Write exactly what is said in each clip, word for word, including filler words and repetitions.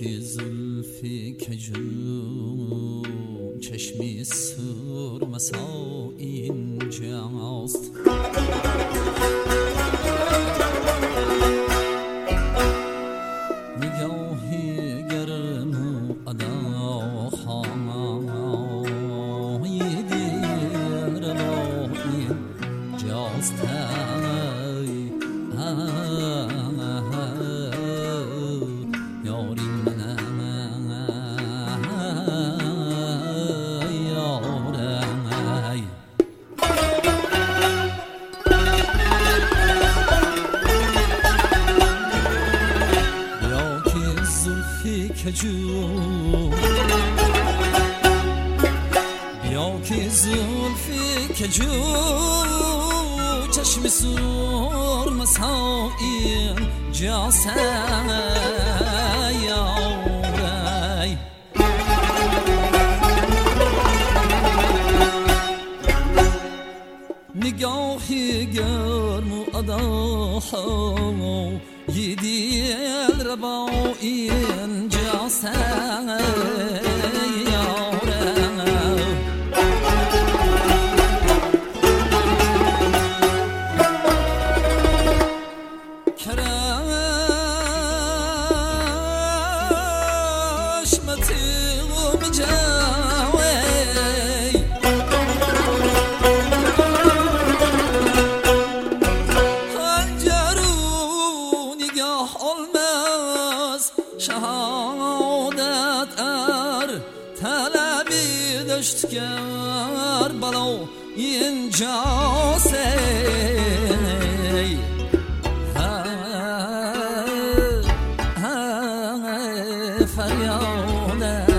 کی زلفی کجون چشمی سرمسا اینجاست. نگاهی گرم و اداهای دیر با اینجاست. یاری کجون بیا که زلفی کجون چشم سرمسا اینجاست. یاری نگاهی گرم و اداهای دل را با اینجاست. شهادت ار طلبی داشت گر بلا اینجاست. فریادم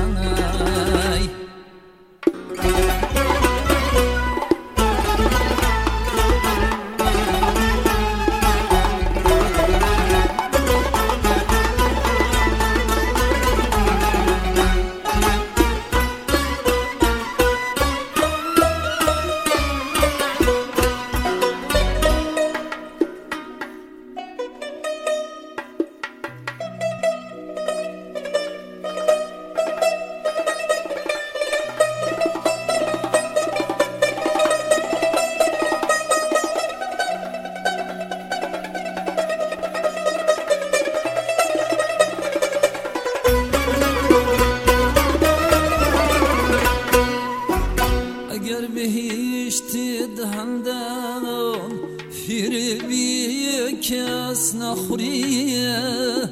بهشتی دهندن فیر بی کس نخوریه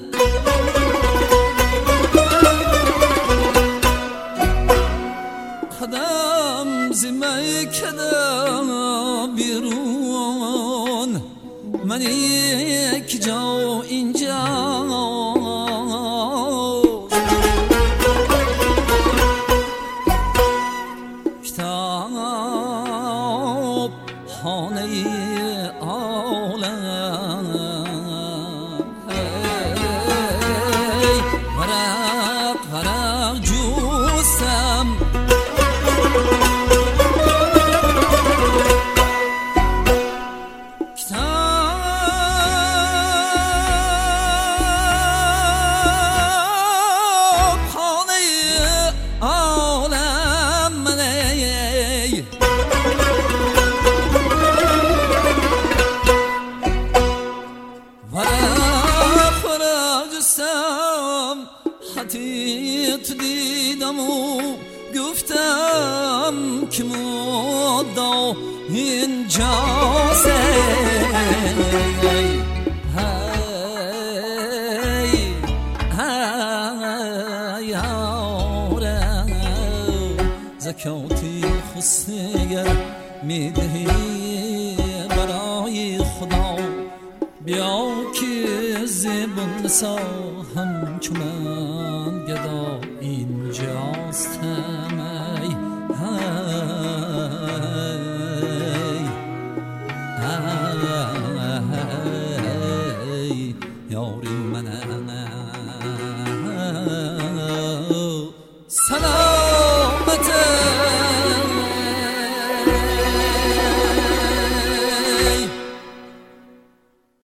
قدم زمه کدم بیرون من یک جا اینجا خانه عالم ورق ورق جوستم کتاب خانه عالم منه حتیت دیدم و گفتم که مدا اینجاست. هی هی یارم زکاتی خسنگر میدهی برای خدا. بیا که زبون سا همچو من گدا اینجاست. ای ای یاری من سلام